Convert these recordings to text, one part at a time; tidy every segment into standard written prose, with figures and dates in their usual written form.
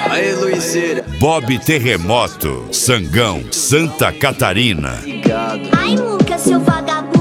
Aí, Luizeira. Bob Terremoto, Sangão, Santa Catarina. Obrigado. Ai, Lucas, seu vagabundo.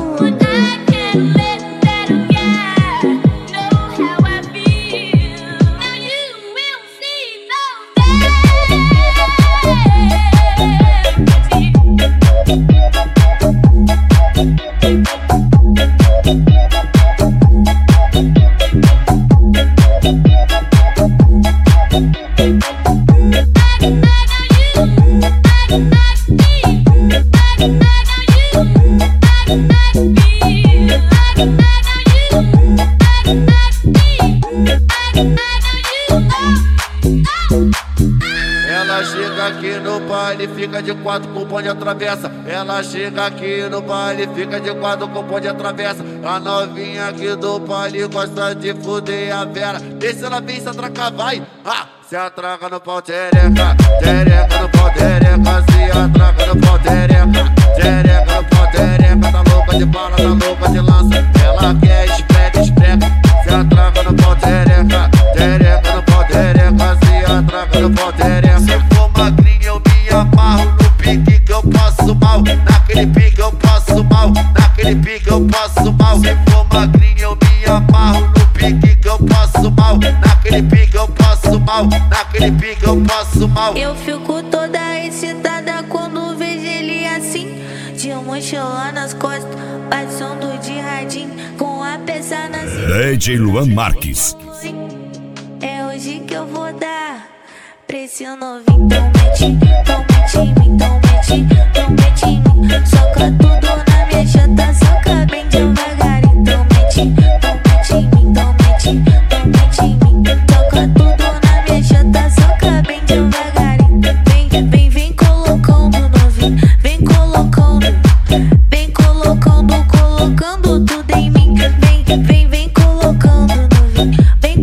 Ela chega aqui no baile, fica de quatro com o bonde atravessa. Ela chega aqui no baile, fica de quatro com o bonde atravessa. A novinha aqui do baile gosta de fuder a Vera. Deixa ela vir se atracar, vai. Se atraca no pau, tereca. Tereca no pau, tereca. Se atraca no pau, tereca. Tereca no pau, tereca. Tá louca de bala, tá louca de lança. Ela quer esprega, esprega. Se atraca no pau, tereca. Tereca no pau, tereca. Se atraca no pau, tereca. Se for magrinho eu me amarro no pique que eu passo mal. Naquele pique eu passo mal. Naquele pique eu passo mal. Se for magrinho eu me amarro no pique que eu passo mal. Naquele pique eu passo mal. Naquele pique eu passo mal. Eu fico toda excitada quando vejo ele assim, de mochila nas costas, passando de radinho, com a peça na cintura. DJ Luan Marques. É hoje que eu vou dar pra esse novinho. Então mete em mim, então mete em mim. Soca tudo na minha chata, soca bem devagarinho. Então mete em mim, então mete em mim. Soca tudo na minha chata, soca bem devagarinho. Vem colocando novinho, vem colocando tudo em mim. Vem colocando novinho, vem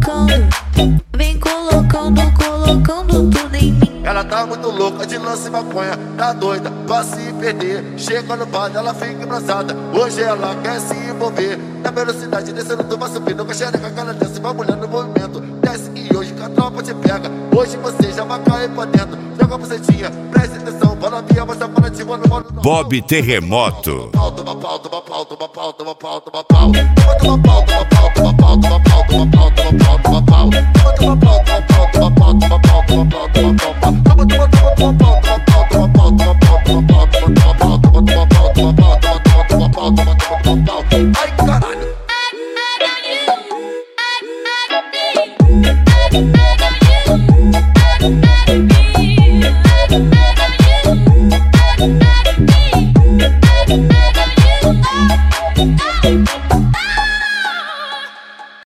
colocando tudo em mim. Ela tá muito louca de lance e maconha, tá doida pra se perder. Chega no bar, ela fica embraçada. Hoje ela quer se envolver. Na velocidade descendo, tu vai subindo com a xereca, aquela desce, vai mulher no movimento. Desce e hoje que a tropa te pega. Hoje você já vai cair pra dentro. Joga a bucetinha, preste atenção, fala via, mas para de mano. Bob Terremoto. Toma pau, toma pau, toma pau, toma pau, toma pau. Toma pau, toma pau, toma pau, toma pau, toma pau, toma pau, toma pau. Toma pau, toma pau, toma pau, toma pau, toma pau, toma pau, toma pau.